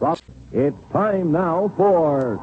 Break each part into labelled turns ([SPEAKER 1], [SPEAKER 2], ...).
[SPEAKER 1] It's time now for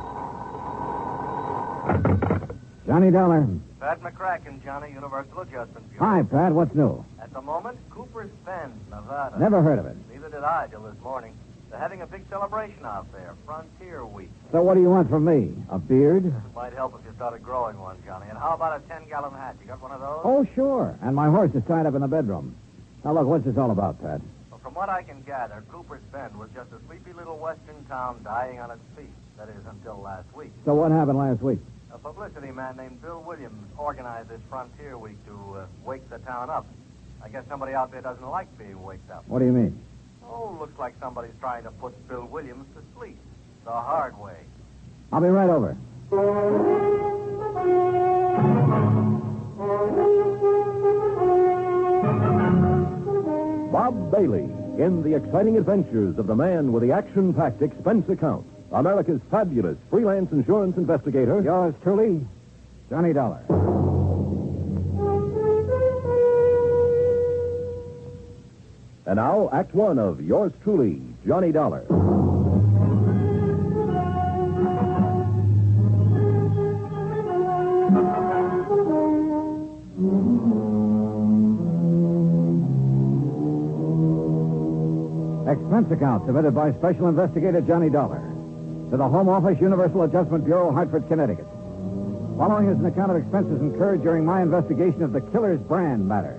[SPEAKER 2] Johnny Dollar.
[SPEAKER 3] Pat McCracken, Johnny, Universal Adjustment Bureau.
[SPEAKER 2] Hi, Pat. What's new?
[SPEAKER 3] At the moment, Cooper's Bend, Nevada.
[SPEAKER 2] Never heard of it.
[SPEAKER 3] Neither did I till this morning. They're having a big celebration out there, Frontier Week.
[SPEAKER 2] So what do you want from me? A beard?
[SPEAKER 3] Might help if you started growing one, Johnny. And how about a 10-gallon hat? You got one of those?
[SPEAKER 2] Oh, sure. And my horse is tied up in the bedroom. Now, look, what's this all about, Pat?
[SPEAKER 3] Well, from what I can gather, Cooper's Bend was just a sleepy little western town dying on its feet. That is, until last week.
[SPEAKER 2] So what happened last week?
[SPEAKER 3] A publicity man named Bill Williams organized this Frontier Week to wake the town up. I guess somebody out there doesn't like being waked up.
[SPEAKER 2] What do you mean?
[SPEAKER 3] Oh, looks like somebody's trying to put Bill Williams to sleep. The hard way.
[SPEAKER 2] I'll be right over.
[SPEAKER 1] Bob Bailey in the exciting adventures of the man with the action-packed expense account. America's fabulous freelance insurance investigator.
[SPEAKER 2] Yours truly, Johnny Dollar.
[SPEAKER 1] And now, Act One of yours truly, Johnny Dollar.
[SPEAKER 2] Expense account submitted by Special Investigator Johnny Dollar to the Home Office, Universal Adjustment Bureau, Hartford, Connecticut. Following is an account of expenses incurred during my investigation of the killer's brand matter.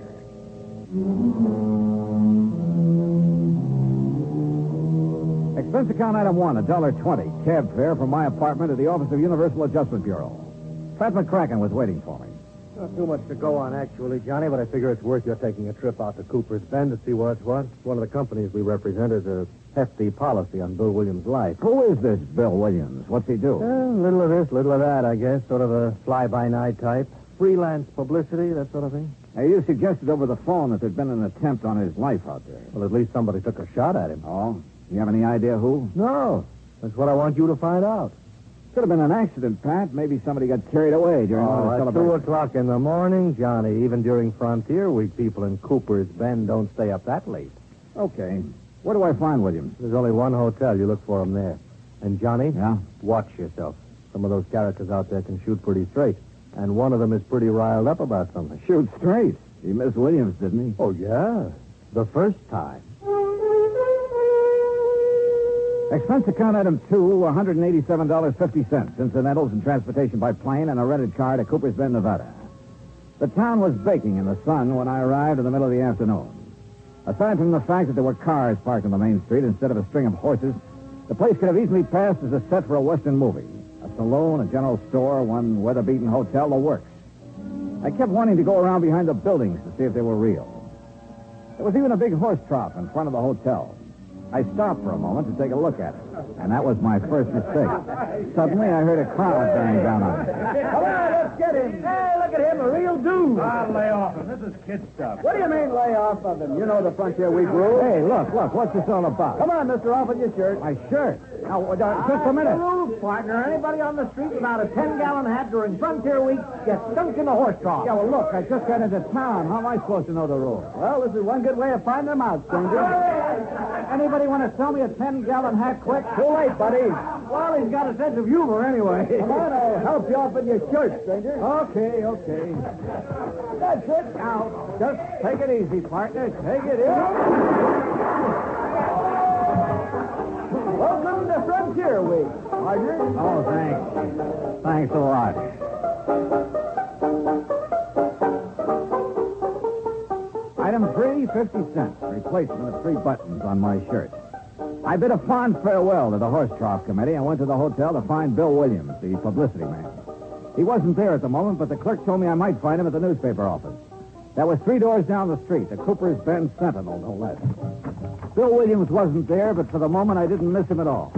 [SPEAKER 2] Expense account item one, $1.20, cab fare from my apartment to the office of Universal Adjustment Bureau. Pat McCracken was waiting for me.
[SPEAKER 4] Not too much to go on, actually, Johnny, but I figure it's worth your taking a trip out to Cooper's Bend to see what's what. One of the companies we represent has a hefty policy on Bill Williams' life.
[SPEAKER 2] Who is this Bill Williams? What's he do?
[SPEAKER 4] Little of this, little of that, I guess. Sort of a fly-by-night type. Freelance publicity, that sort of thing.
[SPEAKER 2] Now, you suggested over the phone that there'd been an attempt on his life out there.
[SPEAKER 4] Well, at least somebody took a shot at him.
[SPEAKER 2] Oh? You have any idea who?
[SPEAKER 4] No. That's what I want you to find out.
[SPEAKER 2] Could have been an accident, Pat. Maybe somebody got carried away during one of the
[SPEAKER 4] at 2
[SPEAKER 2] celebrations.
[SPEAKER 4] o'clock in the morning, Johnny. Even during Frontier Week, people in Cooper's Bend don't stay up that late.
[SPEAKER 2] Okay. Where do I find Williams?
[SPEAKER 4] There's only one hotel. You look for him there. And, Johnny?
[SPEAKER 2] Yeah?
[SPEAKER 4] Watch yourself. Some of those characters out there can shoot pretty straight. And one of them is pretty riled up about something.
[SPEAKER 2] Shoot straight. He missed Williams, didn't he?
[SPEAKER 4] Oh, yeah. The first time.
[SPEAKER 2] Expense account item 2, $187.50, incidentals and transportation by plane and a rented car to Cooper's Bend, Nevada. The town was baking in the sun when I arrived in the middle of the afternoon. Aside from the fact that there were cars parked on the main street instead of a string of horses, the place could have easily passed as a set for a Western movie. A saloon, a general store, one weather-beaten hotel, the works. I kept wanting to go around behind the buildings to see if they were real. There was even a big horse trough in front of the hotel. I stopped for a moment to take a look at it, and that was my first mistake. Suddenly, I heard a crowd bearing down on me.
[SPEAKER 5] Come on, let's get him. Hey, look at him, a real dude.
[SPEAKER 6] I'll lay off him. This is kid stuff.
[SPEAKER 5] What do you mean, lay off of him? You know the Frontier Week rule.
[SPEAKER 2] Hey, look, what's this all about?
[SPEAKER 5] Come on, mister, off with your shirt.
[SPEAKER 2] My shirt. Now, just a minute.
[SPEAKER 5] The rules, partner. Anybody on the street without a 10-gallon hat during Frontier Week gets dunked in the horse trough.
[SPEAKER 2] Yeah, well, look, I just got into town. How am I supposed to know the rules?
[SPEAKER 5] Well, this is one good way of finding them out, stranger.
[SPEAKER 2] Anybody want to sell me a 10-gallon hat quick?
[SPEAKER 5] Too late, buddy. Well, he's got a sense of humor anyway. Come on, I'll help you off with your shirt, stranger.
[SPEAKER 2] Okay.
[SPEAKER 5] That's it. Now,
[SPEAKER 2] Just take it easy, partner. Take it easy.
[SPEAKER 5] welcome to Frontier Week, partner.
[SPEAKER 2] Oh, thanks. Thanks a lot. Item 3, 50 cents. Replacement of 3 buttons on my shirt. I bid a fond farewell to the horse trough committee and went to the hotel to find Bill Williams, the publicity man. He wasn't there at the moment, but the clerk told me I might find him at the newspaper office. That was 3 doors down the street, the Cooper's Bend Sentinel, no less. Bill Williams wasn't there, but for the moment I didn't miss him at all.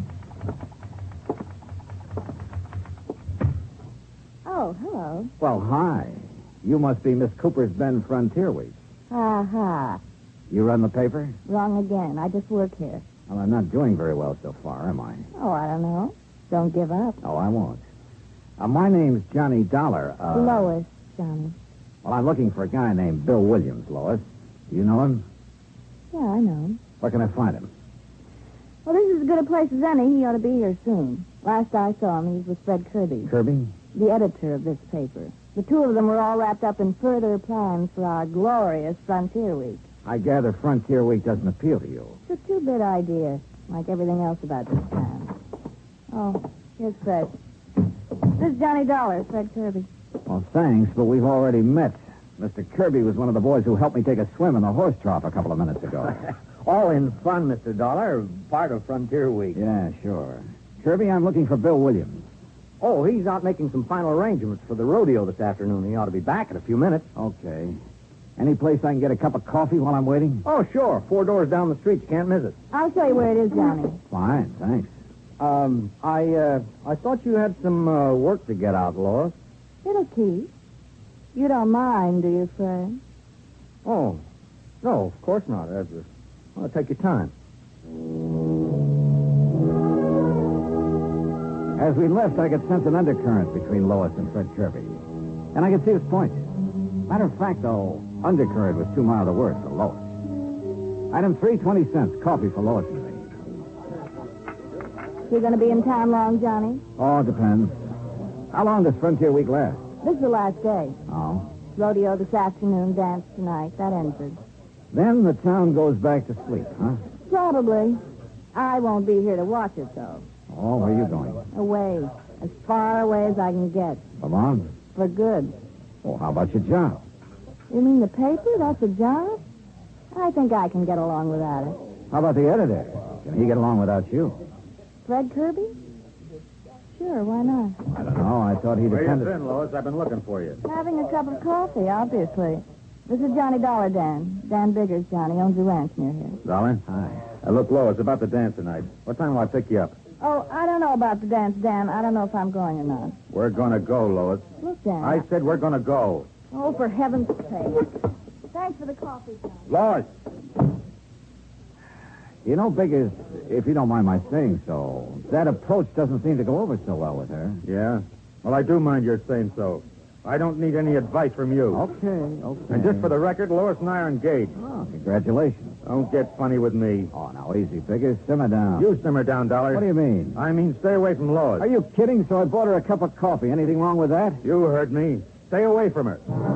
[SPEAKER 7] Oh, hello.
[SPEAKER 2] Well, hi. You must be Miss Cooper's Bend Frontier Week.
[SPEAKER 7] Ha.
[SPEAKER 2] You run the paper?
[SPEAKER 7] Wrong again. I just work here.
[SPEAKER 2] Well, I'm not doing very well so far, am I?
[SPEAKER 7] Oh, I don't know. Don't give up.
[SPEAKER 2] Oh, I won't. My name's Johnny Dollar.
[SPEAKER 7] Lois, Johnny.
[SPEAKER 2] Well, I'm looking for a guy named Bill Williams, Lois. Do you know him?
[SPEAKER 7] Yeah, I know him.
[SPEAKER 2] Where can I find him?
[SPEAKER 7] Well, this is as good a place as any. He ought to be here soon. Last I saw him, he was with Fred Kirby,
[SPEAKER 2] Kirby?
[SPEAKER 7] the editor of this paper. The two of them were all wrapped up in further plans for our glorious Frontier Week.
[SPEAKER 2] I gather Frontier Week doesn't appeal to you.
[SPEAKER 7] It's a two-bit idea, like everything else about this town. Oh, here's Fred. This is Johnny Dollar, Fred Kirby.
[SPEAKER 2] Well, thanks, but we've already met. Mr. Kirby was one of the boys who helped me take a swim in the horse trough a couple of minutes ago.
[SPEAKER 5] All in fun, Mr. Dollar. Part of Frontier Week.
[SPEAKER 2] Yeah, sure. Kirby, I'm looking for Bill Williams.
[SPEAKER 5] Oh, he's out making some final arrangements for the rodeo this afternoon. He ought to be back in a few minutes.
[SPEAKER 2] Okay. Any place I can get a cup of coffee while I'm waiting?
[SPEAKER 5] Oh, sure. 4 doors down the street. You can't miss it.
[SPEAKER 7] I'll show you where it is, Johnny.
[SPEAKER 2] Fine, thanks.
[SPEAKER 5] I thought you had some work to get out, Lois.
[SPEAKER 7] It'll keep. You don't mind, do you, Fred?
[SPEAKER 5] Oh, no, of course not. Well, take your time.
[SPEAKER 2] As we left, I could sense an undercurrent between Lois and Fred Kirby. And I could see his point. Matter of fact, though, undercurrent was too mild a word for Lois. Item 3, 20 cents. Coffee for Lois and me.
[SPEAKER 7] You going to be in town long, Johnny?
[SPEAKER 2] Oh, it depends. How long does Frontier Week last?
[SPEAKER 7] This is the last day.
[SPEAKER 2] Oh.
[SPEAKER 7] Rodeo this afternoon, dance tonight. That ends it.
[SPEAKER 2] Then the town goes back to sleep, huh?
[SPEAKER 7] Probably. I won't be here to watch it, though.
[SPEAKER 2] Oh, where are you going?
[SPEAKER 7] Away. As far away as I can get.
[SPEAKER 2] Come on.
[SPEAKER 7] For good.
[SPEAKER 2] Oh, how about your job?
[SPEAKER 7] You mean the paper? That's a job? I think I can get along without it.
[SPEAKER 2] How about the editor? Can he get along without you?
[SPEAKER 7] Fred Kirby? Sure, why not?
[SPEAKER 2] I don't know. I thought he
[SPEAKER 6] Where you
[SPEAKER 2] depended...
[SPEAKER 6] been, Lois? I've been looking for you.
[SPEAKER 7] Having a cup of coffee, obviously. This is Johnny Dollar, Dan. Dan Biggers, Johnny. Owns a ranch near here.
[SPEAKER 6] Dollar?
[SPEAKER 2] Hi.
[SPEAKER 6] Look, Lois, about the dance tonight. What time will I pick you up?
[SPEAKER 7] Oh, I don't know about the dance, Dan. I don't know if I'm going or not.
[SPEAKER 6] We're gonna go, Lois.
[SPEAKER 7] Look, Dan.
[SPEAKER 6] I said we're gonna go.
[SPEAKER 7] Oh, for heaven's sake. Thanks for the coffee, Johnny.
[SPEAKER 6] Lois!
[SPEAKER 2] You know, Biggers, if you don't mind my saying so, that approach doesn't seem to go over so well with her.
[SPEAKER 6] Yeah? Well, I do mind your saying so. I don't need any advice from you.
[SPEAKER 2] Okay.
[SPEAKER 6] And just for the record, Lois and I are engaged.
[SPEAKER 2] Oh, congratulations.
[SPEAKER 6] Don't get funny with me.
[SPEAKER 2] Oh, now, easy, Biggers. Simmer down.
[SPEAKER 6] You simmer down, Dollar.
[SPEAKER 2] What do you mean?
[SPEAKER 6] I mean, stay away from Lois.
[SPEAKER 2] Are you kidding? So I bought her a cup of coffee. Anything wrong with that?
[SPEAKER 6] You heard me. Stay away from her.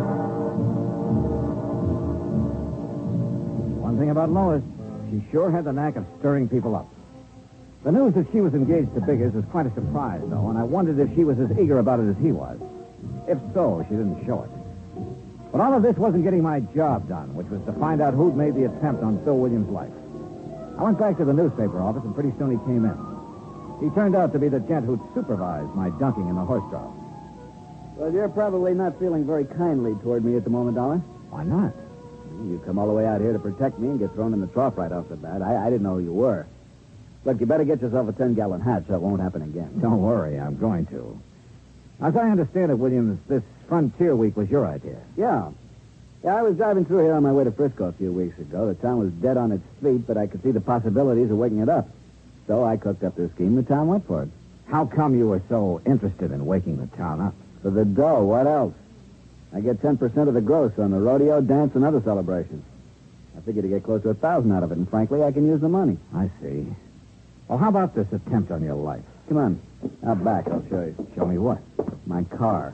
[SPEAKER 2] One thing about Lois, she sure had the knack of stirring people up. The news that she was engaged to Biggers was quite a surprise, though, and I wondered if she was as eager about it as he was. If so, she didn't show it. But all of this wasn't getting my job done, which was to find out who'd made the attempt on Bill Williams' life. I went back to the newspaper office, and pretty soon he came in. He turned out to be the gent who'd supervised my dunking in the horse trough.
[SPEAKER 5] Well, you're probably not feeling very kindly toward me at the moment, Dollar.
[SPEAKER 2] Why not?
[SPEAKER 5] You come all the way out here to protect me and get thrown in the trough right off the bat. I didn't know who you were. Look, you better get yourself a 10-gallon hat so it won't happen again.
[SPEAKER 2] Don't worry, I'm going to. As I understand it, Williams, this Frontier Week was your idea.
[SPEAKER 5] Yeah. Yeah, I was driving through here on my way to Frisco a few weeks ago. The town was dead on its feet, but I could see the possibilities of waking it up. So I cooked up this scheme. The town went for it.
[SPEAKER 2] How come you were so interested in waking the town up?
[SPEAKER 5] For the dough, what else? I get 10% of the gross on the rodeo, dance, and other celebrations. I figured to get close to 1,000 out of it, and frankly, I can use the money.
[SPEAKER 2] I see. Well, how about this attempt on your life?
[SPEAKER 5] Come on. Out back, I'll show you.
[SPEAKER 2] Show me what?
[SPEAKER 5] My car.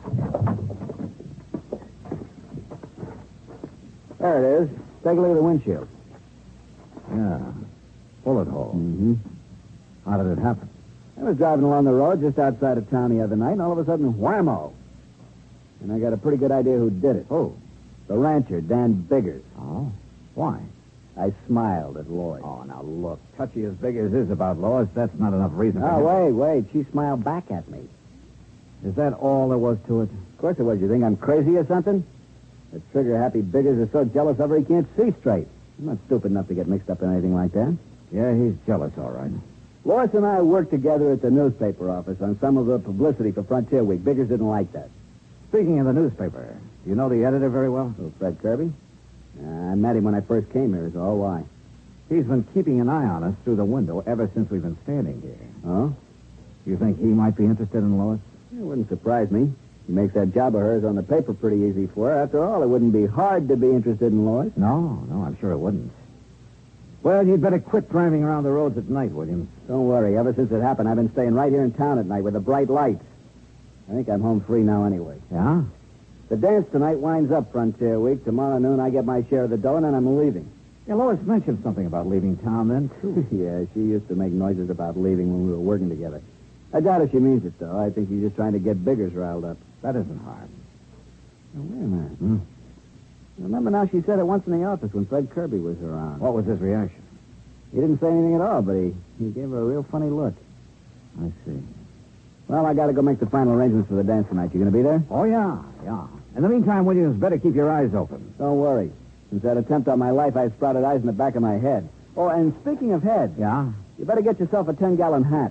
[SPEAKER 5] There it is. Take a look at the windshield.
[SPEAKER 2] Yeah. Bullet hole.
[SPEAKER 5] Mm-hmm.
[SPEAKER 2] How did it happen?
[SPEAKER 5] I was driving along the road just outside of town the other night, and all of a sudden, whammo. And I got a pretty good idea who did it.
[SPEAKER 2] Oh.
[SPEAKER 5] The rancher, Dan Biggers.
[SPEAKER 2] Oh? Why?
[SPEAKER 5] I smiled at Lloyd.
[SPEAKER 2] Oh, now look. Touchy as big as is about Lois, that's not enough reason for
[SPEAKER 5] Oh,
[SPEAKER 2] him.
[SPEAKER 5] wait. She smiled back at me.
[SPEAKER 2] Is that all there was to it?
[SPEAKER 5] Of course it was. You think I'm crazy or something? That trigger-happy Biggers is so jealous of her he can't see straight. I'm not stupid enough to get mixed up in anything like that.
[SPEAKER 2] Yeah, he's jealous, all right.
[SPEAKER 5] Lois and I worked together at the newspaper office on some of the publicity for Frontier Week. Biggers didn't like that.
[SPEAKER 2] Speaking of the newspaper, do you know the editor very well?
[SPEAKER 5] Oh, Fred Kirby? I met him when I first came here, is all. Why?
[SPEAKER 2] He's been keeping an eye on us through the window ever since we've been standing here.
[SPEAKER 5] Oh?
[SPEAKER 2] You think he might be interested in Lois?
[SPEAKER 5] It wouldn't surprise me. He makes that job of hers on the paper pretty easy for her. After all, it wouldn't be hard to be interested in Lois.
[SPEAKER 2] No, I'm sure it wouldn't. Well, you'd better quit driving around the roads at night, Williams.
[SPEAKER 5] Don't worry. Ever since it happened, I've been staying right here in town at night with the bright lights. I think I'm home free now anyway.
[SPEAKER 2] Yeah?
[SPEAKER 5] The dance tonight winds up Frontier Week. Tomorrow noon, I get my share of the dough, and then I'm leaving.
[SPEAKER 2] Yeah, Lois mentioned something about leaving town then, too.
[SPEAKER 5] Yeah, she used to make noises about leaving when we were working together. I doubt if she means it, though. I think she's just trying to get Biggers riled up.
[SPEAKER 2] That isn't hard.
[SPEAKER 5] Now, wait a minute. Remember now she said it once in the office when Fred Kirby was around.
[SPEAKER 2] What was his reaction?
[SPEAKER 5] He didn't say anything at all, but he gave her a real funny look.
[SPEAKER 2] I see.
[SPEAKER 5] Well, I got to go make the final arrangements for the dance tonight. You going to be there?
[SPEAKER 2] Oh, yeah. In the meantime, Williams, better keep your eyes open.
[SPEAKER 5] Don't worry. Since that attempt on my life, I've sprouted eyes in the back of my head. Oh, and speaking of head.
[SPEAKER 2] Yeah?
[SPEAKER 5] You better get yourself a 10-gallon hat.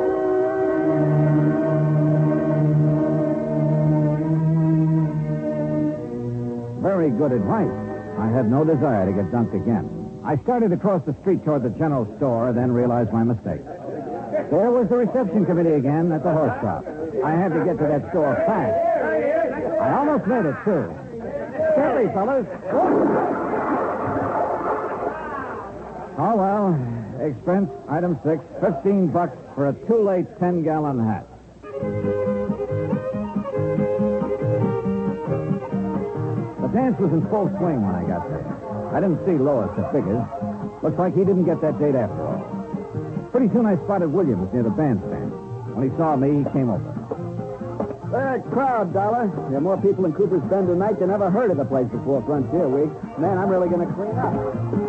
[SPEAKER 2] Very good advice. I had no desire to get dunked again. I started across the street toward the general store, then realized my mistake. There was the reception committee again at the horse shop. I had to get to that store fast. I almost made it, too. Steady, fellas. Oh, well. Expense, item 6, $15 for a too-late 10-gallon hat. The dance was in full swing when I got there. I didn't see Lois at Biggers. Looks like he didn't get that date after all. Pretty soon I spotted Williams near the bandstand. When he saw me, he came over.
[SPEAKER 5] Crowd, Dollar. There are more people in Cooper's Bend tonight than ever heard of the place before Frontier Week. Man, I'm really going to clean up.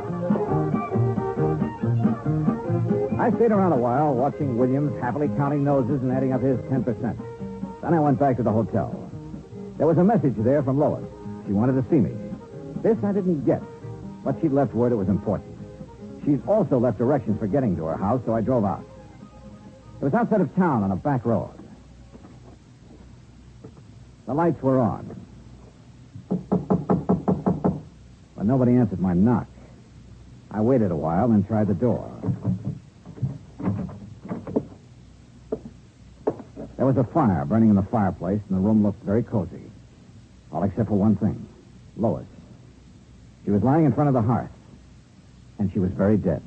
[SPEAKER 2] I stayed around a while, watching Williams happily counting noses and adding up his 10%. Then I went back to the hotel. There was a message there from Lois. She wanted to see me. This I didn't get, but she'd left word it was important. She'd also left directions for getting to her house, so I drove out. It was outside of town on a back road. The lights were on. But nobody answered my knock. I waited a while, then tried the door. There was a fire burning in the fireplace, and the room looked very cozy. All except for one thing. Lois. She was lying in front of the hearth. And she was very dead.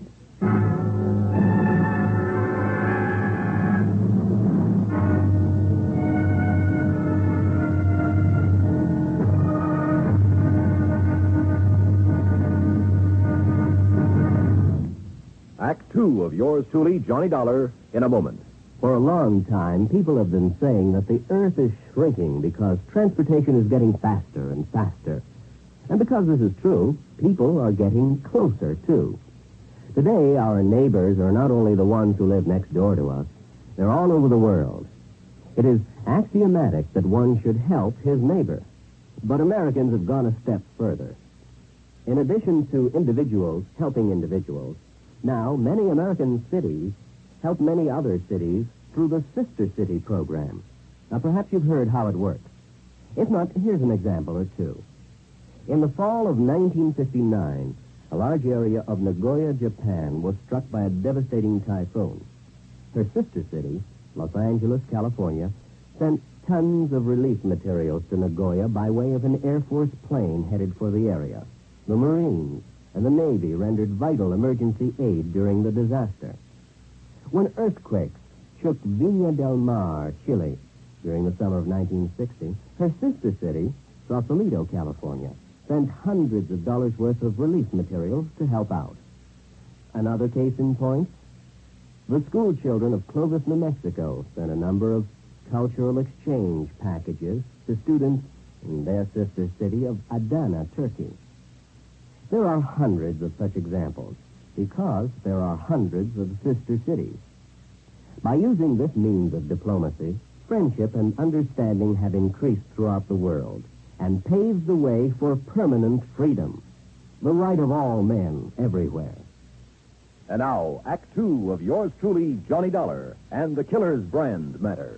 [SPEAKER 1] Act 2 of yours truly, Johnny Dollar, in a moment.
[SPEAKER 8] For a long time, people have been saying that the Earth is shrinking because transportation is getting faster and faster. And because this is true, people are getting closer, too. Today, our neighbors are not only the ones who live next door to us, they're all over the world. It is axiomatic that one should help his neighbor. But Americans have gone a step further. In addition to individuals helping individuals, now many American cities help many other cities through the Sister City program. Now, perhaps you've heard how it works. If not, here's an example or two. In the fall of 1959, a large area of Nagoya, Japan, was struck by a devastating typhoon. Her sister city, Los Angeles, California, sent tons of relief materials to Nagoya by way of an Air Force plane headed for the area. The Marines and the Navy rendered vital emergency aid during the disaster. When earthquakes shook Viña del Mar, Chile, during the summer of 1960, her sister city, Sausalito, California, sent hundreds of dollars worth of relief materials to help out. Another case in point, the school children of Clovis, New Mexico, sent a number of cultural exchange packages to students in their sister city of Adana, Turkey. There are hundreds of such examples because there are hundreds of sister cities. By using this means of diplomacy, friendship and understanding have increased throughout the world and paved the way for permanent freedom, the right of all men everywhere.
[SPEAKER 1] And now, Act 2 of yours truly, Johnny Dollar, and the Killer's Brand Matter.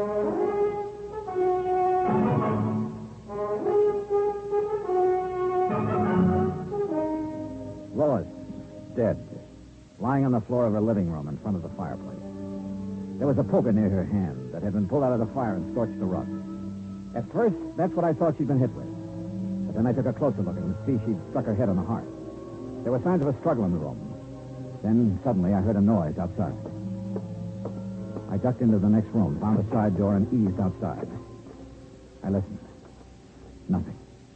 [SPEAKER 2] Lois, dead, lying on the floor of her living room in front of the fireplace. There was a poker near her hand that had been pulled out of the fire and scorched the rug. At first, that's what I thought she'd been hit with. But then I took a closer look and could see she'd struck her head on the hearth. There were signs of a struggle in the room. Then, suddenly, I heard a noise outside. I ducked into the next room, found a side door, and eased outside. I listened. Nothing.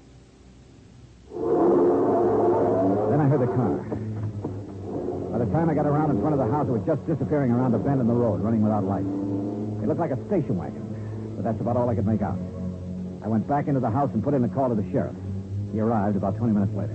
[SPEAKER 2] Then I heard the car. By the time I got around in front of the house, it was just disappearing around a bend in the road, running without lights. It looked like a station wagon, but that's about all I could make out. I went back into the house and put in a call to the sheriff. He arrived about 20 minutes later.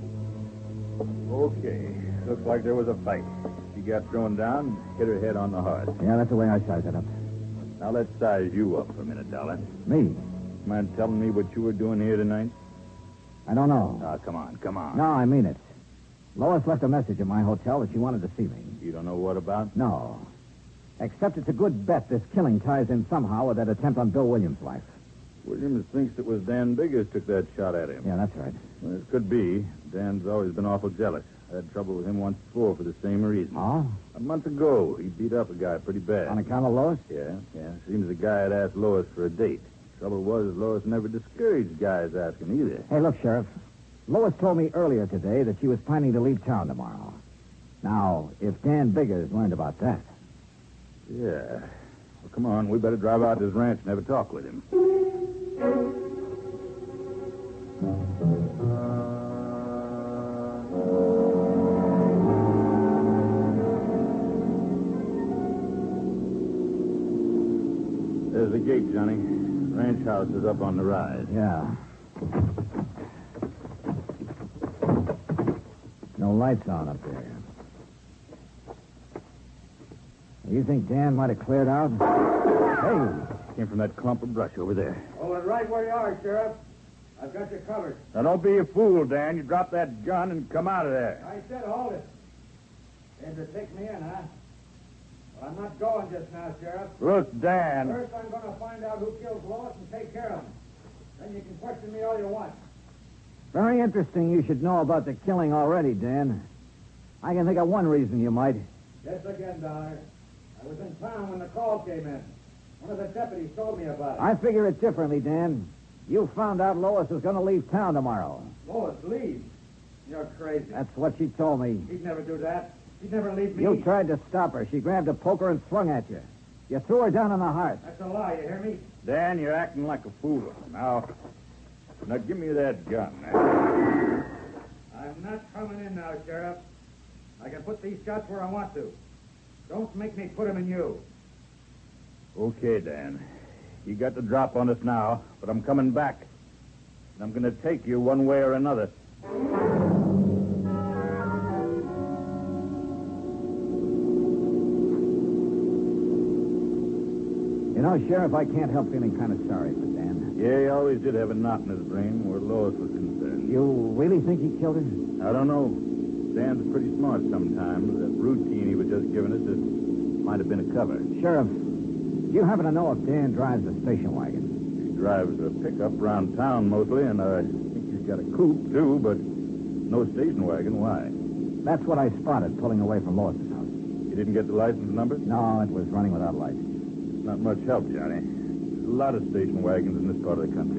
[SPEAKER 6] Okay. Looks like there was a fight. She got thrown down, hit her head on the heart.
[SPEAKER 2] Yeah, that's the way I sized it up.
[SPEAKER 6] Now let's size you up for a minute, Dollar.
[SPEAKER 2] Me?
[SPEAKER 6] Mind telling me what you were doing here tonight?
[SPEAKER 2] I don't know.
[SPEAKER 6] Ah, come on.
[SPEAKER 2] No, I mean it. Lois left a message at my hotel that she wanted to see me.
[SPEAKER 6] You don't know what about?
[SPEAKER 2] No. Except it's a good bet this killing ties in somehow with that attempt on Bill Williams' life.
[SPEAKER 6] Williams thinks it was Dan Biggers took that shot at him.
[SPEAKER 2] Yeah, that's right.
[SPEAKER 6] Well, it could be. Dan's always been awful jealous. I had trouble with him once before for the same reason.
[SPEAKER 2] Oh?
[SPEAKER 6] A month ago, he beat up a guy pretty bad.
[SPEAKER 2] On account of Lois?
[SPEAKER 6] Yeah. Seems the guy had asked Lois for a date. Trouble was, Lois never discouraged guys asking either.
[SPEAKER 2] Hey, look, Sheriff. Lois told me earlier today that she was planning to leave town tomorrow. Now, if Dan Biggers learned about that...
[SPEAKER 6] Yeah. Well, come on. We better drive out to his ranch and have a talk with him. There's the gate, Johnny. Ranch house is up on the rise.
[SPEAKER 2] Yeah. No lights on up there. You think Dan might have cleared out?
[SPEAKER 6] Hey! Came from that clump of brush over there.
[SPEAKER 4] Hold it right where you are, Sheriff. I've got you covered.
[SPEAKER 6] Now, don't be a fool, Dan. You drop that gun and come out of there.
[SPEAKER 4] I said hold it. Came to take me in, huh? Well, I'm not going just now, Sheriff.
[SPEAKER 6] Look, Dan.
[SPEAKER 4] First, I'm going to find out who killed Lois and take care of him. Then you can question me all you want.
[SPEAKER 2] Very interesting you should know about the killing already, Dan. I can think of one reason you might.
[SPEAKER 4] Yes, again, Dollar. I was in town when the call came in. One of the deputies told me about it.
[SPEAKER 2] I figure it differently, Dan. You found out Lois was going to leave town tomorrow.
[SPEAKER 4] Lois, leave. You're crazy.
[SPEAKER 2] That's what she told me.
[SPEAKER 4] He'd never do that. He'd never leave me.
[SPEAKER 2] You tried to stop her. She grabbed a poker and swung at you. You threw her down in the heart.
[SPEAKER 4] That's a lie, you hear me?
[SPEAKER 6] Dan, you're acting like a fool. Now give me that gun.
[SPEAKER 4] I'm not coming in now, Sheriff. I can put these shots where I want to. Don't make me put them in you.
[SPEAKER 6] Okay, Dan. You got the drop on us now, but I'm coming back. And I'm going to take you one way or another.
[SPEAKER 2] You know, Sheriff, I can't help feeling kind of sorry for Dan.
[SPEAKER 6] Yeah, he always did have a knot in his brain where Lois was concerned.
[SPEAKER 2] You really think he killed her?
[SPEAKER 6] I don't know. Dan's pretty smart sometimes. That routine he was just giving us, it might have been a cover.
[SPEAKER 2] Sheriff, do you happen to know if Dan drives a station wagon?
[SPEAKER 6] He drives a pickup around town mostly, and I think he's got a coupe, too, but no station wagon. Why?
[SPEAKER 2] That's what I spotted pulling away from Lois's house.
[SPEAKER 6] You didn't get the license number?
[SPEAKER 2] No, it was running without lights.
[SPEAKER 6] Not much help, Johnny. There's a lot of station wagons in this part of the country.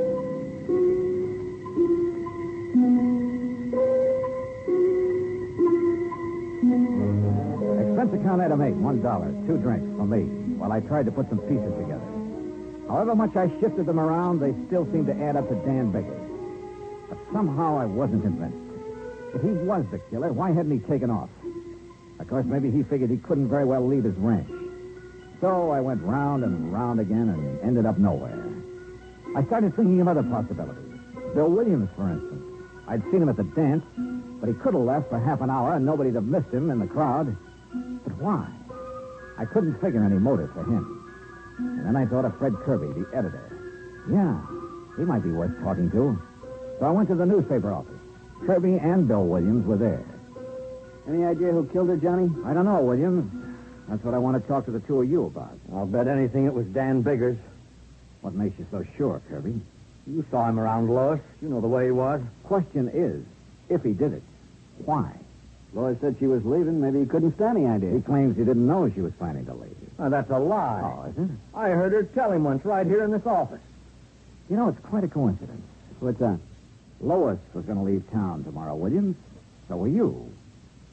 [SPEAKER 2] Expense account item 8, $1. 2 drinks for me, while I tried to put some pieces together. However much I shifted them around, they still seemed to add up to Dan Biggers. But somehow I wasn't convinced. If he was the killer, why hadn't he taken off? Of course, maybe he figured he couldn't very well leave his ranch. So I went round and round again and ended up nowhere. I started thinking of other possibilities. Bill Williams, for instance. I'd seen him at the dance, but he could have left for half an hour and nobody'd have missed him in the crowd. But why? I couldn't figure any motive for him. And then I thought of Fred Kirby, the editor. Yeah, he might be worth talking to. So I went to the newspaper office. Kirby and Bill Williams were there.
[SPEAKER 5] Any idea who killed her, Johnny?
[SPEAKER 2] I don't know, Williams. That's what I want to talk to the two of you about.
[SPEAKER 4] I'll bet anything it was Dan Biggers.
[SPEAKER 2] What makes you so sure, Kirby?
[SPEAKER 4] You saw him around Lois. You know the way he was.
[SPEAKER 2] Question is, if he did it, why?
[SPEAKER 5] Lois said she was leaving. Maybe he couldn't stand the idea.
[SPEAKER 2] He claims he didn't know she was planning to leave.
[SPEAKER 4] That's a lie.
[SPEAKER 2] Oh, is it?
[SPEAKER 4] I heard her tell him once right here in this office.
[SPEAKER 2] You know, it's quite a coincidence.
[SPEAKER 5] What's that?
[SPEAKER 2] Lois was going to leave town tomorrow, Williams. So were you.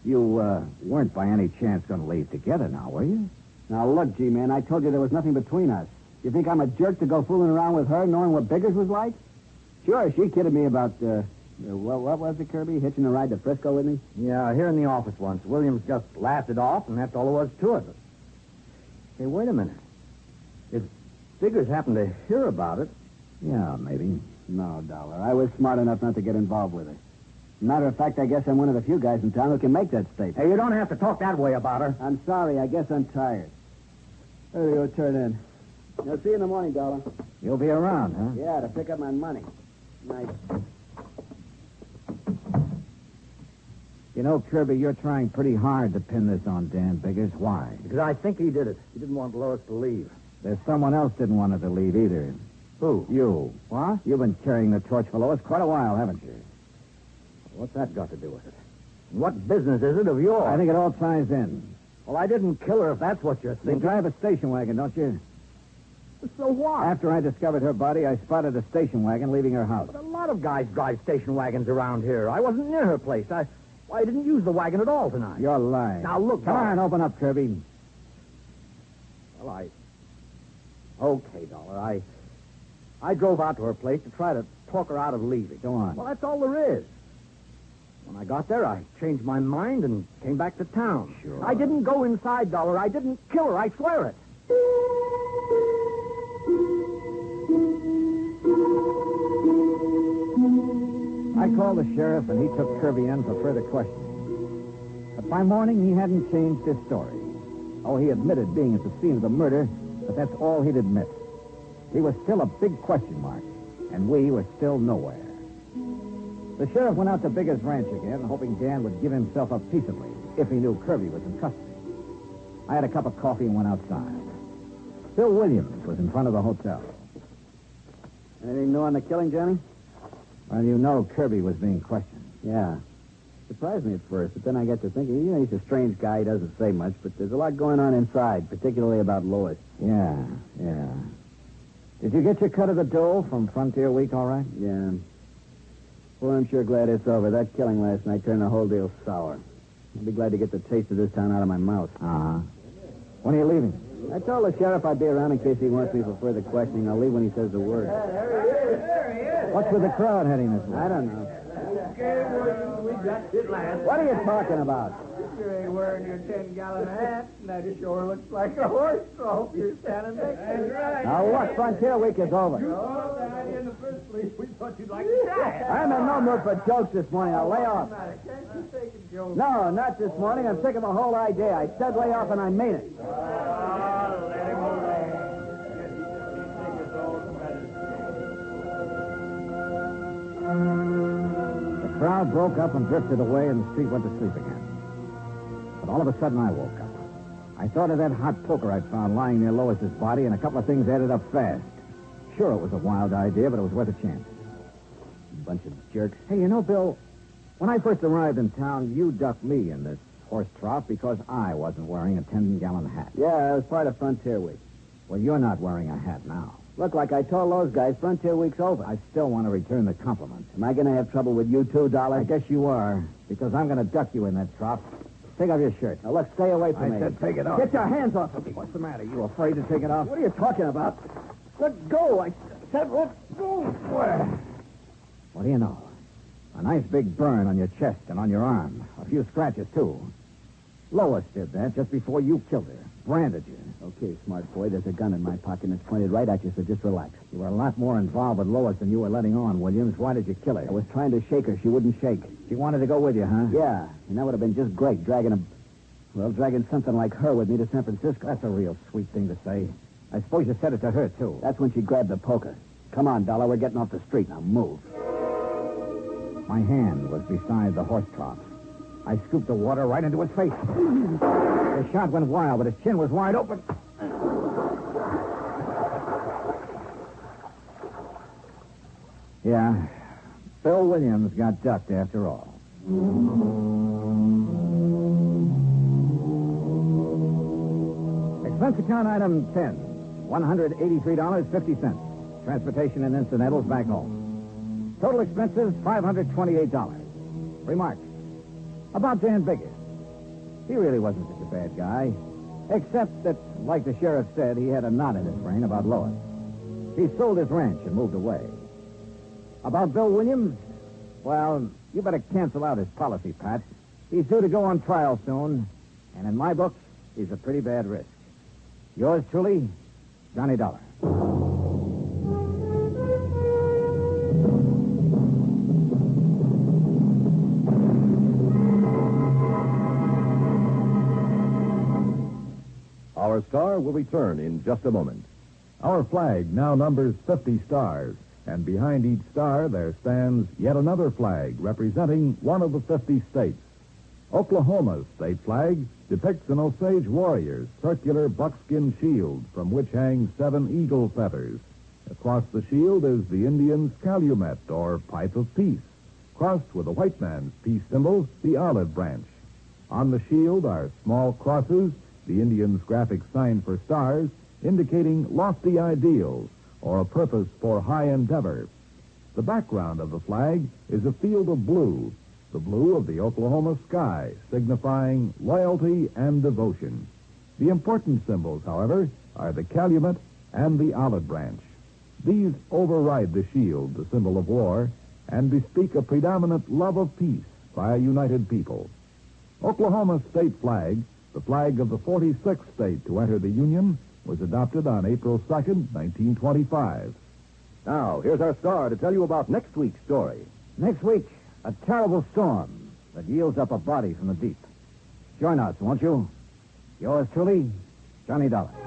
[SPEAKER 2] You weren't by any chance going to leave together now, were you?
[SPEAKER 5] Now, look, G-Man, I told you there was nothing between us. You think I'm a jerk to go fooling around with her knowing what Biggers was like? Sure, she kidded me about, what was it, Kirby? Hitching a ride to Frisco with me?
[SPEAKER 4] Yeah, here in the office once. Williams just laughed it off, and that's all there was to it. Hey, wait a minute. If Biggers happened to hear about it...
[SPEAKER 2] Yeah, maybe.
[SPEAKER 5] No, Dollar. I was smart enough not to get involved with her. Matter of fact, I guess I'm one of the few guys in town who can make that statement.
[SPEAKER 4] Hey, you don't have to talk that way about her.
[SPEAKER 5] I'm sorry. I guess I'm tired. There you go, turn in. I'll see you in the morning, Dollar.
[SPEAKER 2] You'll be around, huh?
[SPEAKER 5] Yeah, to pick up my money. Night.
[SPEAKER 2] You know, Kirby, you're trying pretty hard to pin this on Dan Biggers. Why?
[SPEAKER 4] Because I think he did it. He didn't want Lois to leave.
[SPEAKER 2] There's someone else didn't want her to leave either.
[SPEAKER 4] Who?
[SPEAKER 2] You.
[SPEAKER 4] What?
[SPEAKER 2] You've been carrying the torch for Lois quite a while, haven't you?
[SPEAKER 4] What's that got to do with it? What business is it of yours?
[SPEAKER 2] I think it all ties in.
[SPEAKER 4] Well, I didn't kill her if that's what you're
[SPEAKER 2] You
[SPEAKER 4] thinking.
[SPEAKER 2] drive a station wagon, don't you?
[SPEAKER 4] So what?
[SPEAKER 2] After I discovered her body, I spotted a station wagon leaving her house.
[SPEAKER 4] But a lot of guys drive station wagons around here. I wasn't near her place. I didn't use the wagon at all tonight.
[SPEAKER 2] You're lying.
[SPEAKER 4] Now, look,
[SPEAKER 2] Come
[SPEAKER 4] Dollar.
[SPEAKER 2] on, open up, Kirby.
[SPEAKER 4] Well, Okay, Dollar. I drove out to her place to try to talk her out of leaving.
[SPEAKER 2] Go on.
[SPEAKER 4] Well, that's all there is. When I got there, I changed my mind and came back to town.
[SPEAKER 2] Sure.
[SPEAKER 4] I didn't go inside, Dollar. I didn't kill her. I swear it.
[SPEAKER 2] I called the sheriff, and he took Kirby in for further questioning. But by morning, he hadn't changed his story. Oh, he admitted being at the scene of the murder, but that's all he'd admit. He was still a big question mark, and we were still nowhere. The sheriff went out to Biggers Ranch again, hoping Dan would give himself up peaceably if he knew Kirby was in custody. I had a cup of coffee and went outside. Bill Williams was in front of the hotel.
[SPEAKER 5] Anything new on the killing, Johnny?
[SPEAKER 2] Well, you know Kirby was being questioned.
[SPEAKER 5] Yeah. Surprised me at first, but then I got to thinking, he's a strange guy. He doesn't say much, but there's a lot going on inside, particularly about Lois.
[SPEAKER 2] Yeah. Did you get your cut of the dough from Frontier Week all right?
[SPEAKER 5] Yeah. Well, I'm sure glad it's over. That killing last night turned the whole deal sour. I'll be glad to get the taste of this town out of my mouth.
[SPEAKER 2] Uh-huh. When are you leaving?
[SPEAKER 5] I told the sheriff I'd be around in case he wants me for further questioning. I'll leave when he says the word.
[SPEAKER 2] What's with the crowd heading this way?
[SPEAKER 5] I don't know.
[SPEAKER 9] We got it last.
[SPEAKER 5] What are you talking about?
[SPEAKER 9] You ain't wearing your 10-gallon hat. That sure looks like a horse trough you're standing next to. That's right.
[SPEAKER 2] Now, what? Frontier Week is over.
[SPEAKER 9] Oh, in the first place, we thought you'd like to die.
[SPEAKER 5] I'm in no mood for jokes this morning. I'll lay off.
[SPEAKER 9] Can't you take a joke?
[SPEAKER 5] No, not this morning. I'm sick of the whole idea. I said lay off, and I mean it.
[SPEAKER 9] Let him alone.
[SPEAKER 2] The crowd broke up and drifted away, and the street went to sleep again. But all of a sudden, I woke up. I thought of that hot poker I'd found lying near Lois's body, and a couple of things added up fast. Sure, it was a wild idea, but it was worth a chance.
[SPEAKER 5] Bunch of jerks.
[SPEAKER 2] Hey, you know, Bill, when I first arrived in town, you ducked me in this horse trough because I wasn't wearing a 10-gallon hat.
[SPEAKER 5] Yeah, it was part of Frontier Week.
[SPEAKER 2] Well, you're not wearing a hat now.
[SPEAKER 5] Look, like I told those guys, Frontier Week's over.
[SPEAKER 2] I still want to return the compliment.
[SPEAKER 5] Am I going to have trouble with you too, Dollar?
[SPEAKER 2] I guess you are, because I'm going to duck you in that trough. Take off your shirt.
[SPEAKER 5] Now, look, stay away from me.
[SPEAKER 2] I said take it off.
[SPEAKER 5] Get your hands off of me.
[SPEAKER 2] What's the matter? You afraid to take it off?
[SPEAKER 5] What are you talking about? Let go. I said let go.
[SPEAKER 2] Where? What do you know? A nice big burn on your chest and on your arm. A few scratches, too. Lois did that just before you killed her. Branded you.
[SPEAKER 5] Okay, smart boy, there's a gun in my pocket and it's pointed right at you, so just relax.
[SPEAKER 2] You were a lot more involved with Lois than you were letting on, Williams. Why did you kill her?
[SPEAKER 5] I was trying to shake her. She wouldn't shake.
[SPEAKER 2] She wanted to go with you, huh?
[SPEAKER 5] Yeah, and that would have been just great, dragging something like her with me to San Francisco.
[SPEAKER 2] That's a real sweet thing to say. I suppose you said it to her, too.
[SPEAKER 5] That's when she grabbed the poker. Come on, Dollar, we're getting off the street. Now move.
[SPEAKER 2] My hand was beside the horse trough. I scooped the water right into his face. The shot went wild, but his chin was wide open. Yeah, Bill Williams got ducked after all. Expense account item 10, $183.50. Transportation and incidentals back home. Total expenses, $528. Remarks. About Dan Biggers. He really wasn't such a bad guy. Except that, like the sheriff said, he had a knot in his brain about Lois. He sold his ranch and moved away. About Bill Williams, well, you better cancel out his policy, Pat. He's due to go on trial soon, and in my book, he's a pretty bad risk. Yours truly, Johnny Dollar.
[SPEAKER 1] Our star will return in just a moment.
[SPEAKER 10] Our flag now numbers 50 stars, and behind each star there stands yet another flag representing one of the 50 states. Oklahoma's state flag depicts an Osage warrior's circular buckskin shield from which hang 7 eagle feathers. Across the shield is the Indian's calumet, or pipe of peace, crossed with a white man's peace symbol, the olive branch. On the shield are small crosses, the Indian's graphic sign for stars, indicating lofty ideals or a purpose for high endeavor. The background of the flag is a field of blue, the blue of the Oklahoma sky, signifying loyalty and devotion. The important symbols, however, are the calumet and the olive branch. These override the shield, the symbol of war, and bespeak a predominant love of peace by a united people. Oklahoma's state flag, the flag of the 46th state to enter the Union, was adopted on April 2nd, 1925.
[SPEAKER 1] Now, here's our star to tell you about next week's story.
[SPEAKER 2] Next week, a terrible storm that yields up a body from the deep. Join us, won't you? Yours truly, Johnny Dollar.